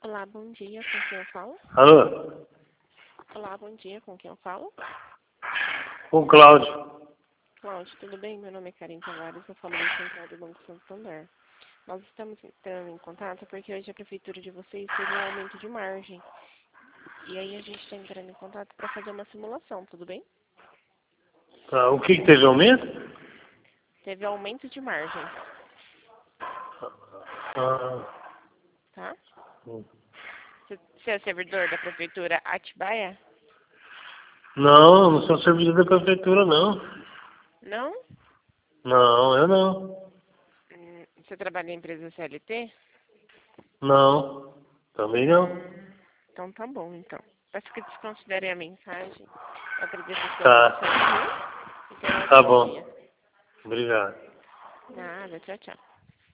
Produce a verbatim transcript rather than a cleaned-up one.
Olá, bom dia, com quem eu falo? Alô? Olá, bom dia, com quem eu falo? O Cláudio. Cláudio, tudo bem? Meu nome é Karen Tavares, eu falo da Central do Banco Santander. Nós estamos entrando em contato porque hoje a prefeitura de vocês teve um aumento de margem. E aí a gente está entrando em contato para fazer uma simulação, tudo bem? Ah, o que que teve aumento? Teve aumento de margem, Ah, tá? hum. Você você é servidor da prefeitura Atibaia? não, não sou servidor da prefeitura, não. Não? Não, eu não. Hum, Você trabalha em empresa C L T? Não, também não. Hum, então tá bom, então. Peço que desconsidere a mensagem. Eu agradeço a sua Tá, atenção, viu? E tenha um tá ótimo dia. bom. Obrigado. Nada, tchau, tchau.